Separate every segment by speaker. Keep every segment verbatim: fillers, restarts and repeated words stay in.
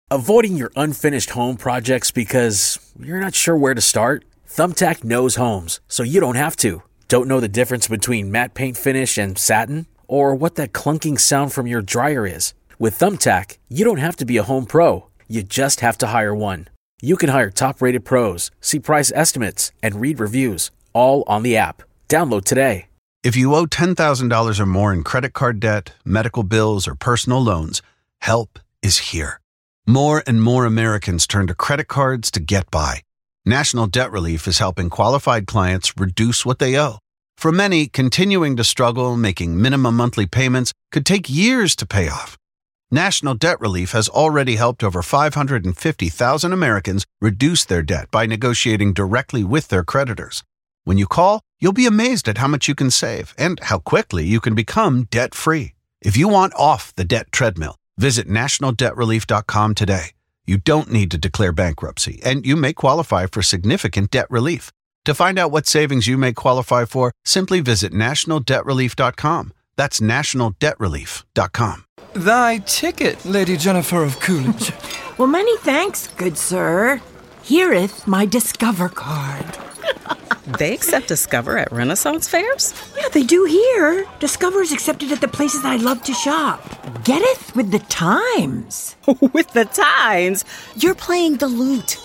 Speaker 1: Avoiding your unfinished home projects because you're not sure where to start? Thumbtack knows homes, so you don't have to. Don't know the difference between matte paint finish and satin? Or what that clunking sound from your dryer is? With Thumbtack, you don't have to be a home pro. You just have to hire one. You can hire top-rated pros, see price estimates, and read reviews, all on the app. Download today.
Speaker 2: If you owe ten thousand dollars or more in credit card debt, medical bills, or personal loans, help is here. More and more Americans turn to credit cards to get by. National Debt Relief is helping qualified clients reduce what they owe. For many, continuing to struggle making minimum monthly payments could take years to pay off. National Debt Relief has already helped over five hundred fifty thousand Americans reduce their debt by negotiating directly with their creditors. When you call, you'll be amazed at how much you can save and how quickly you can become debt-free. If you want off the debt treadmill, visit national debt relief dot com today. You don't need to declare bankruptcy, and you may qualify for significant debt relief. To find out what savings you may qualify for, simply visit national debt relief dot com. That's national debt relief dot com.
Speaker 3: Thy ticket, Lady Jennifer of Coolidge.
Speaker 4: Well, many thanks, good sir. Hereeth my Discover card.
Speaker 5: They accept Discover at Renaissance fairs?
Speaker 4: Yeah, they do here. Discover is accepted at the places I love to shop. Getteth with the times.
Speaker 5: With the times? You're playing the lute.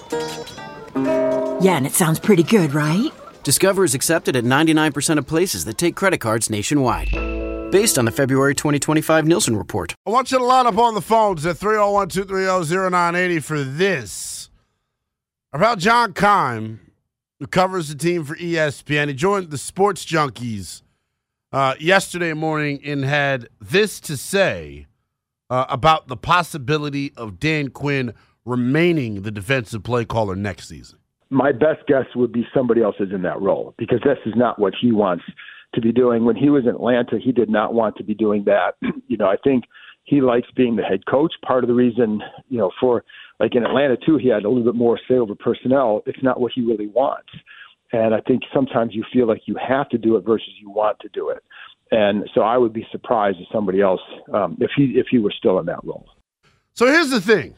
Speaker 4: Yeah, and it sounds pretty good, right?
Speaker 6: Discover is accepted at ninety-nine percent of places that take credit cards nationwide. Based on the February twenty twenty-five Nielsen report.
Speaker 7: I want you to line up on the phones at three oh one, two three oh, oh nine eight oh for this. About John Keim, who covers the team for E S P N. He joined the Sports Junkies uh, yesterday morning and had this to say uh, about the possibility of Dan Quinn remaining the defensive play caller next season.
Speaker 8: My best guess would be somebody else is in that role because this is not what he wants to be doing. When he was in Atlanta, he did not want to be doing that. You know, I think he likes being the head coach. Part of the reason, you know, for like in Atlanta too, he had a little bit more say over personnel. It's not what he really wants. And I think sometimes you feel like you have to do it versus you want to do it. And so I would be surprised if somebody else, um, if he if he were still in that role.
Speaker 7: So here's the thing.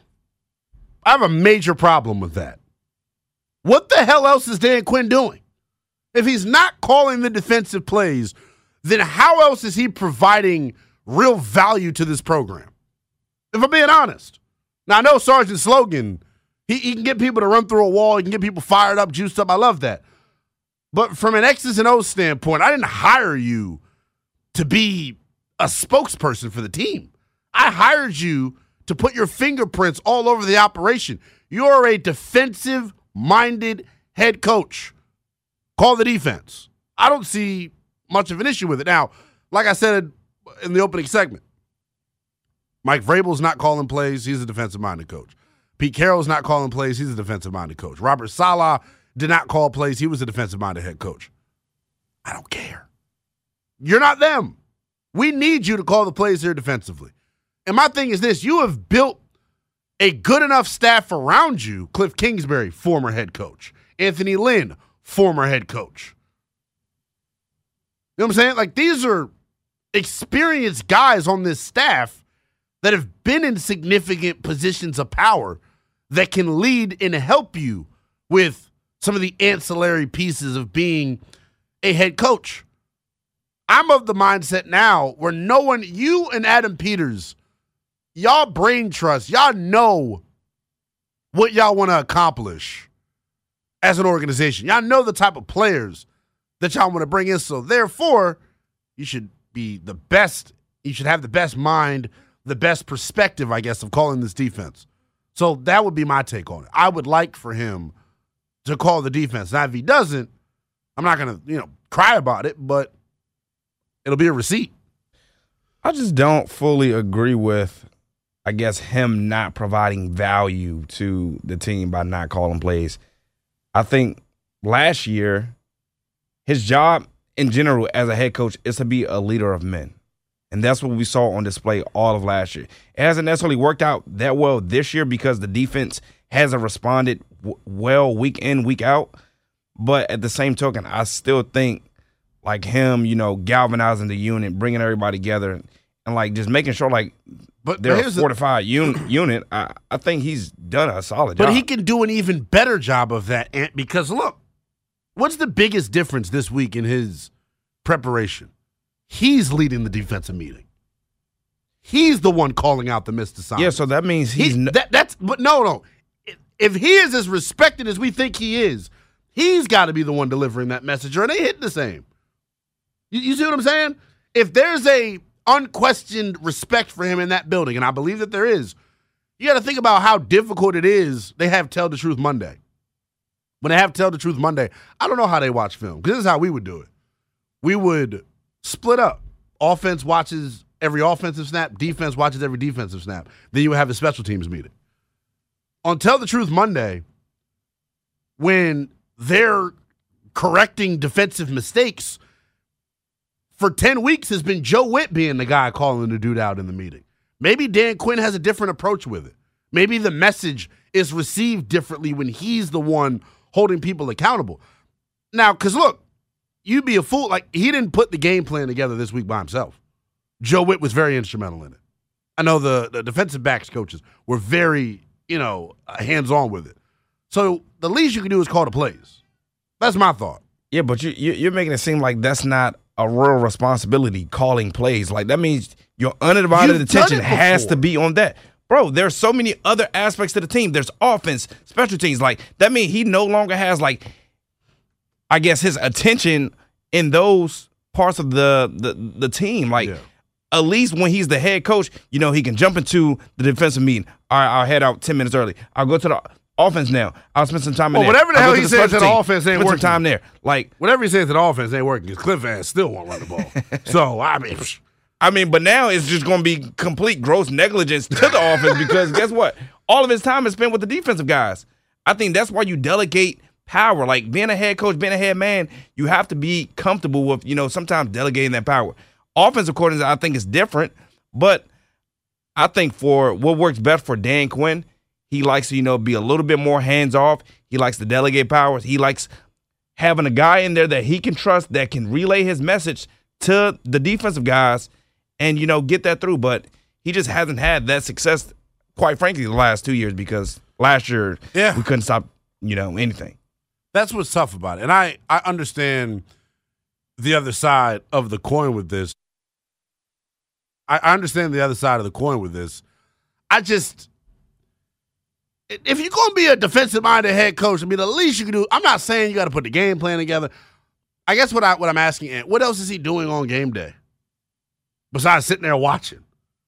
Speaker 7: I have a major problem with that. What the hell else is Dan Quinn doing? If he's not calling the defensive plays, then how else is he providing real value to this program? If I'm being honest. Now, I know Sergeant Slogan, he, he can get people to run through a wall. He can get people fired up, juiced up. I love that. But from an X's and O's standpoint, I didn't hire you to be a spokesperson for the team. I hired you to put your fingerprints all over the operation. You're a defensive-minded head coach. Call the defense. I don't see much of an issue with it. Now, like I said in the opening segment, Mike Vrabel's not calling plays. He's a defensive-minded coach. Pete Carroll's not calling plays. He's a defensive-minded coach. Robert Saleh did not call plays. He was a defensive-minded head coach. I don't care. You're not them. We need you to call the plays here defensively. And my thing is this. You have built a good enough staff around you. Cliff Kingsbury, former head coach. Anthony Lynn, former head coach. You know what I'm saying? Like, these are experienced guys on this staff that have been in significant positions of power that can lead and help you with some of the ancillary pieces of being a head coach. I'm of the mindset now where no one, you and Adam Peters, y'all brain trust, y'all know what y'all want to accomplish as an organization. Y'all know the type of players that y'all want to bring in. So therefore, you should be the best, you should have the best mind, the best perspective, I guess, of calling this defense. So that would be my take on it. I would like for him to call the defense. Now, if he doesn't, I'm not going to, you know, cry about it, but it'll be a receipt.
Speaker 9: I just don't fully agree with, I guess, him not providing value to the team by not calling plays. I think last year, his job in general as a head coach is to be a leader of men. And that's what we saw on display all of last year. It hasn't necessarily worked out that well this year because the defense hasn't responded w- well week in, week out. But at the same token, I still think like him, you know, galvanizing the unit, bringing everybody together and like just making sure like
Speaker 7: but
Speaker 9: they're
Speaker 7: but
Speaker 9: a fortified the, un, unit, I, I think he's done a solid
Speaker 7: but
Speaker 9: job.
Speaker 7: But he can do an even better job of that because, look, what's the biggest difference this week in his preparation? He's leading the defensive meeting. He's the one calling out the missed assignment.
Speaker 9: Yeah, so that means he's
Speaker 7: he, that, that's but no, no. If he is as respected as we think he is, he's got to be the one delivering that message, or they hit the same. You, you see what I'm saying? If there's a unquestioned respect for him in that building, and I believe that there is, you got to think about how difficult it is. They have Tell the Truth Monday. When they have Tell the Truth Monday, I don't know how they watch film, because this is how we would do it. We would split up. Offense watches every offensive snap. Defense watches every defensive snap. Then you would have a special teams meeting. On Tell the Truth Monday, when they're correcting defensive mistakes, for ten weeks has been Joe Witt being the guy calling the dude out in the meeting. Maybe Dan Quinn has a different approach with it. Maybe the message is received differently when he's the one holding people accountable. Now, because look, you'd be a fool. Like, he didn't put the game plan together this week by himself. Joe Witt was very instrumental in it. I know the, the defensive backs coaches were very, you know, hands-on with it. So the least you can do is call the plays. That's my thought.
Speaker 9: Yeah, but you, you're making it seem like that's not a real responsibility, calling plays. Like, that means your undivided
Speaker 7: You've
Speaker 9: attention
Speaker 7: done it
Speaker 9: has
Speaker 7: before.
Speaker 9: to be on that. Bro, there's so many other aspects to the team. There's offense, special teams. Like, that means he no longer has, like, I guess his attention in those parts of the the, the team. Like, yeah. At least when he's the head coach, you know, he can jump into the defensive meeting. All right, I'll head out ten minutes early. I'll go to the offense now. I'll spend some time in
Speaker 7: well,
Speaker 9: there.
Speaker 7: Whatever the
Speaker 9: I'll
Speaker 7: hell
Speaker 9: to
Speaker 7: he
Speaker 9: the
Speaker 7: says to the
Speaker 9: team,
Speaker 7: offense ain't
Speaker 9: spend
Speaker 7: working.
Speaker 9: some time there. Like,
Speaker 7: whatever he says to the offense ain't working because Cliff Vance still won't run the ball. So, I mean...
Speaker 9: I mean, but now it's just going to be complete gross negligence to the offense because guess what? All of his time is spent with the defensive guys. I think that's why you delegate power. Like, being a head coach, being a head man, you have to be comfortable with, you know, sometimes delegating that power. Offensive coordinators, I think, is different, but I think for what works best for Dan Quinn, he likes to, you know, be a little bit more hands-off. He likes to delegate powers. He likes having a guy in there that he can trust that can relay his message to the defensive guys and, you know, get that through. But he just hasn't had that success, quite frankly, the last two years because last year
Speaker 7: yeah.
Speaker 9: we couldn't stop, you know, anything.
Speaker 7: That's what's tough about it. And I, I understand the other side of the coin with this. I, I understand the other side of the coin with this. I just, if you're going to be a defensive-minded head coach, I mean, the least you can do, I'm not saying you got to put the game plan together. I guess what, I, what I'm asking, what else is he doing on game day? Besides sitting there watching.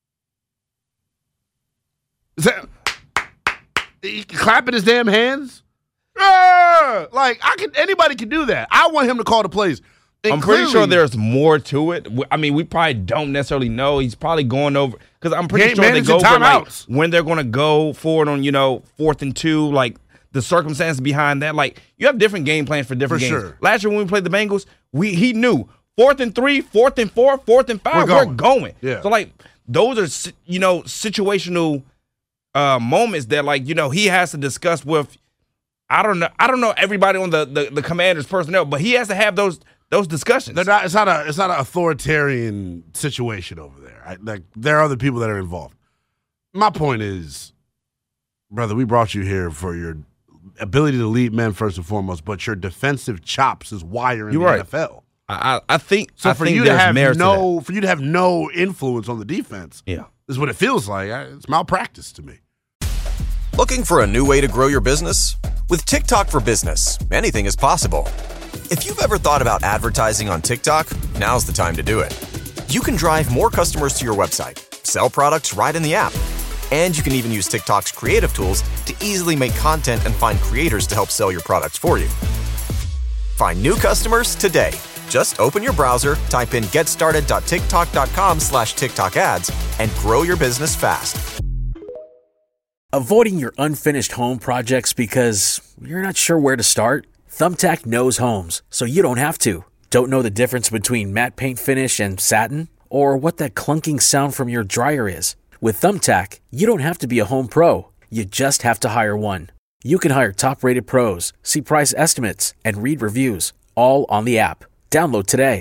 Speaker 7: Is that he clapping his damn hands? Uh, like I can, anybody can do that. I want him to call the plays. And
Speaker 9: I'm
Speaker 7: clearly,
Speaker 9: pretty sure there's more to it. I mean, we probably don't necessarily know. He's probably going over because I'm pretty sure they go over like when they're going to go forward on, you know, fourth and two, like the circumstances behind that. Like you have different game plans for different
Speaker 7: for
Speaker 9: games.
Speaker 7: Sure.
Speaker 9: Last year when we played the Bengals, we he knew. Fourth and three, fourth and four, fourth and five, we're going. We're going.
Speaker 7: Yeah.
Speaker 9: So, like, those are, you know, situational uh, moments that, like, you know, he has to discuss with, I don't know, I don't know everybody on the, the, the commander's personnel, but he has to have those those discussions.
Speaker 7: They're not, it's not a it's not an authoritarian situation over there. I, like, there are other people that are involved. My point is, brother, we brought you here for your ability to lead men first and foremost, but your defensive chops is why you're in
Speaker 9: You're
Speaker 7: the
Speaker 9: right.
Speaker 7: N F L.
Speaker 9: I, I think
Speaker 7: so.
Speaker 9: I
Speaker 7: For
Speaker 9: think
Speaker 7: you to have no,
Speaker 9: to
Speaker 7: for you to have no influence on the defense,
Speaker 9: yeah,
Speaker 7: is what it feels like. It's malpractice to me.
Speaker 10: Looking for a new way to grow your business? With TikTok for Business, anything is possible. If you've ever thought about advertising on TikTok, now's the time to do it. You can drive more customers to your website, sell products right in the app, and you can even use TikTok's creative tools to easily make content and find creators to help sell your products for you. Find new customers today. Just open your browser, type in getstarted.tiktok.com slash TikTok ads, and grow your business fast.
Speaker 1: Avoiding your unfinished home projects because you're not sure where to start? Thumbtack knows homes, so you don't have to. Don't know the difference between matte paint finish and satin? Or what that clunking sound from your dryer is? With Thumbtack, you don't have to be a home pro. You just have to hire one. You can hire top-rated pros, see price estimates, and read reviews, all on the app. Download today.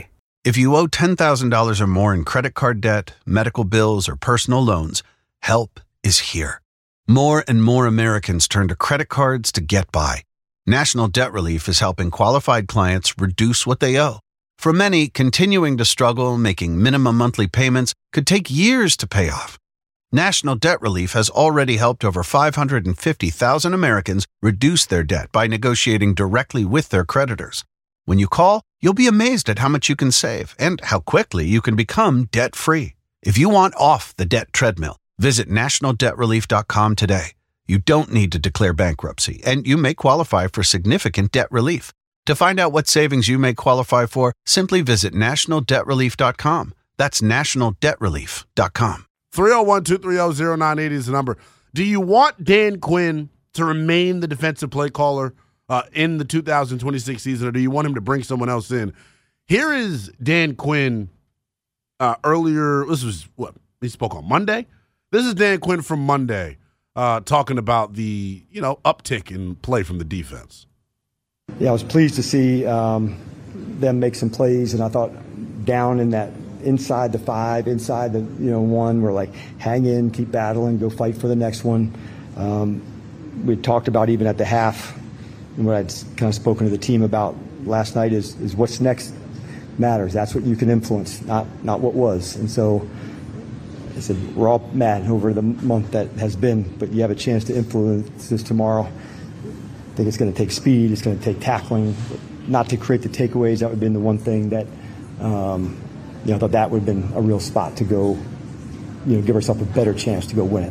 Speaker 2: If you owe ten thousand dollars or more in credit card debt, medical bills, or personal loans, help is here. More and more Americans turn to credit cards to get by. National Debt Relief is helping qualified clients reduce what they owe. For many, continuing to struggle making minimum monthly payments could take years to pay off. National Debt Relief has already helped over five hundred fifty thousand Americans reduce their debt by negotiating directly with their creditors. When you call, you'll be amazed at how much you can save and how quickly you can become debt-free. If you want off the debt treadmill, visit national debt relief dot com today. You don't need to declare bankruptcy, and you may qualify for significant debt relief. To find out what savings you may qualify for, simply visit national debt relief dot com. That's national debt relief dot com.
Speaker 7: three oh one, two three oh, oh nine eight oh is the number. Do you want Dan Quinn to remain the defensive play caller uh, in the two thousand twenty-six season, or do you want him to bring someone else in? Here is Dan Quinn uh, earlier. This was what? He spoke on Monday? This is Dan Quinn from Monday uh, talking about the, you know, uptick in play from the defense.
Speaker 11: Yeah, I was pleased to see um, them make some plays, and I thought down in that inside the five, inside the you know one, we're like, hang in, keep battling, go fight for the next one. Um, we talked about even at the half, and what I'd kind of spoken to the team about last night is is what's next matters. That's what you can influence, not not what was. And so I said, we're all mad over the month that has been, but you have a chance to influence this tomorrow. I think it's going to take speed. It's going to take tackling, not to create the takeaways. That would have been the one thing that, um, you know, I thought that would have been a real spot to go, you know, give ourselves a better chance to go win it.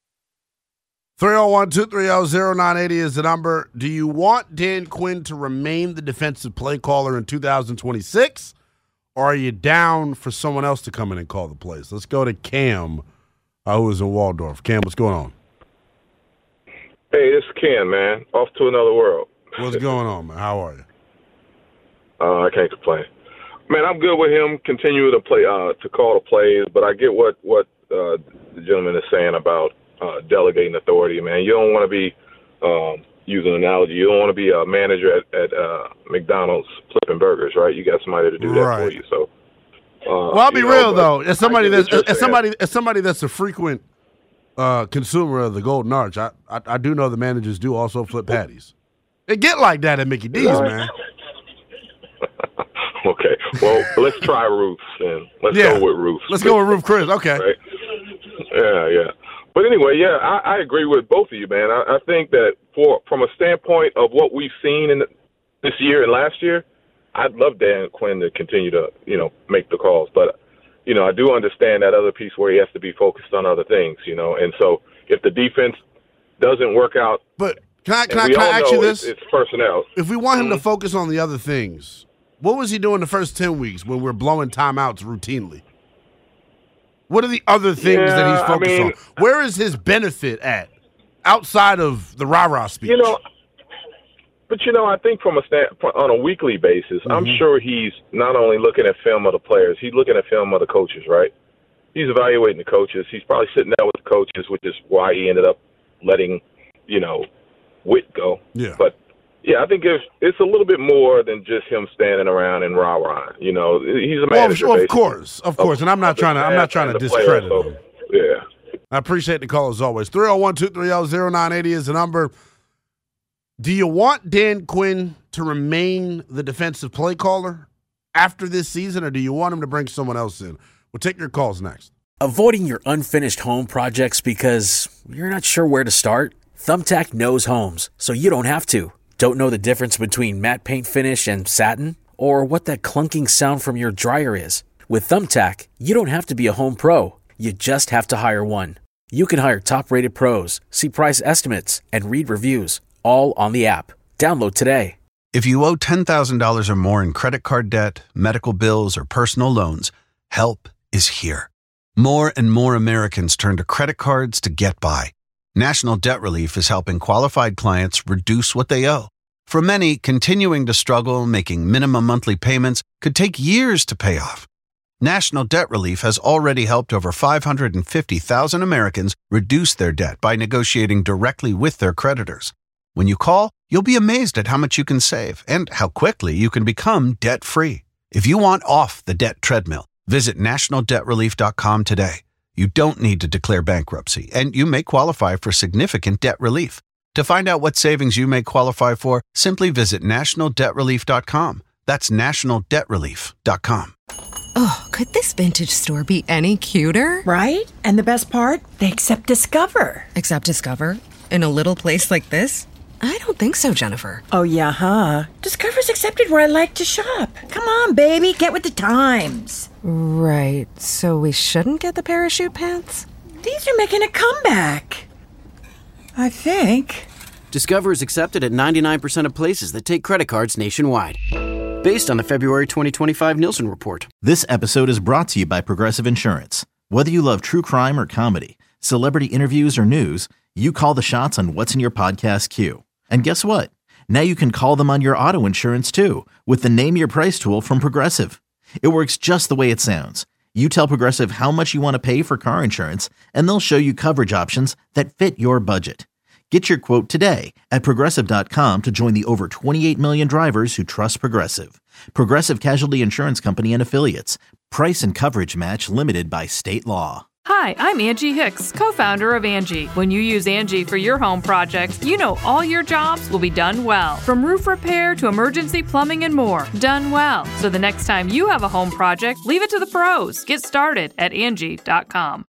Speaker 7: three oh one, two three oh, oh nine eight oh is the number. Do you want Dan Quinn to remain the defensive play caller in two thousand twenty-six, or are you down for someone else to come in and call the plays? Let's go to Cam, uh, who is in Waldorf. Cam, what's going on?
Speaker 12: Hey, this is Ken, man. Off to another world.
Speaker 7: What's going on, man? How are you?
Speaker 12: Uh, I can't complain. Man, I'm good with him continuing to play, uh, to call the plays, but I get what, what uh, the gentleman is saying about uh, delegating authority, man. You don't want to be, um, using an analogy, you don't want to be a manager at, at uh, McDonald's flipping burgers, right? You got somebody to do that
Speaker 7: right.
Speaker 12: for you. So, uh,
Speaker 7: well, I'll be
Speaker 12: you know,
Speaker 7: real, though. As somebody that's as
Speaker 12: saying.
Speaker 7: somebody as somebody that's a frequent Uh, consumer of the Golden Arch, I, I I do know the managers do also flip patties. It get like that at Mickey D's, man.
Speaker 12: Okay, well, let's try Roofs, and let's
Speaker 7: yeah.
Speaker 12: go with Roofs.
Speaker 7: Let's go with Roof Chris. Okay.
Speaker 12: Right? Yeah, yeah. But anyway, yeah, I, I agree with both of you, man. I, I think that for from a standpoint of what we've seen in the, this year and last year, I'd love Dan Quinn to continue to, you know, make the calls, but. You know, I do understand that other piece where he has to be focused on other things, you know. And so if the defense doesn't work out.
Speaker 7: But can I, can I, can I ask you this?
Speaker 12: It's, it's personnel.
Speaker 7: If we want him
Speaker 12: mm-hmm.
Speaker 7: to focus on the other things, what was he doing the first ten weeks when we're blowing timeouts routinely? What are the other things
Speaker 12: yeah,
Speaker 7: that he's focused
Speaker 12: I mean,
Speaker 7: on? Where is his benefit at outside of the rah-rah speech?
Speaker 12: You know, But, you know, I think from a stand, on a weekly basis, mm-hmm. I'm sure he's not only looking at film of the players, he's looking at film of the coaches, right? He's evaluating the coaches. He's probably sitting there with the coaches, which is why he ended up letting, you know, Witt go.
Speaker 7: Yeah.
Speaker 12: But, yeah, I think it's, it's a little bit more than just him standing around and rah-rah. You know, he's a manager.
Speaker 7: Well, of, of course, of course. And I'm not trying to I'm not trying to discredit
Speaker 12: player, so,
Speaker 7: him.
Speaker 12: Yeah.
Speaker 7: I appreciate the call as always. three oh one, two three oh, oh nine eight oh is the number. Do you want Dan Quinn to remain the defensive play caller after this season, or do you want him to bring someone else in? We'll take your calls next.
Speaker 1: Avoiding your unfinished home projects because you're not sure where to start? Thumbtack knows homes, so you don't have to. Don't know the difference between matte paint finish and satin? Or what that clunking sound from your dryer is? With Thumbtack, you don't have to be a home pro. You just have to hire one. You can hire top-rated pros, see price estimates, and read reviews. All on the app. Download today.
Speaker 2: If you owe ten thousand dollars or more in credit card debt, medical bills, or personal loans, help is here. More and more Americans turn to credit cards to get by. National Debt Relief is helping qualified clients reduce what they owe. For many, continuing to struggle making minimum monthly payments could take years to pay off. National Debt Relief has already helped over five hundred fifty thousand Americans reduce their debt by negotiating directly with their creditors. When you call, you'll be amazed at how much you can save and how quickly you can become debt-free. If you want off the debt treadmill, visit national debt relief dot com today. You don't need to declare bankruptcy, and you may qualify for significant debt relief. To find out what savings you may qualify for, simply visit national debt relief dot com. That's national debt relief dot com.
Speaker 13: Oh, could this vintage store be any cuter?
Speaker 4: Right? And the best part? They accept Discover.
Speaker 13: Accept Discover? In a little place like this? I don't think so, Jennifer.
Speaker 4: Oh, yeah, huh? Discover's accepted where I like to shop. Come on, baby, get with the times.
Speaker 13: Right, so we shouldn't get the parachute pants?
Speaker 4: These are making a comeback. I think.
Speaker 6: Discover is accepted at ninety-nine percent of places that take credit cards nationwide. Based on the February twenty twenty-five Nielsen report.
Speaker 14: This episode is brought to you by Progressive Insurance. Whether you love true crime or comedy, celebrity interviews or news, you call the shots on what's in your podcast queue. And guess what? Now you can call them on your auto insurance too with the Name Your Price tool from Progressive. It works just the way it sounds. You tell Progressive how much you want to pay for car insurance, and they'll show you coverage options that fit your budget. Get your quote today at Progressive dot com to join the over twenty-eight million drivers who trust Progressive. Progressive Casualty Insurance Company and Affiliates. Price and coverage match limited by state law.
Speaker 15: Hi, I'm Angie Hicks, co-founder of Angie. When you use Angie for your home projects, you know all your jobs will be done well. From roof repair to emergency plumbing and more, done well. So the next time you have a home project, leave it to the pros. Get started at Angie dot com.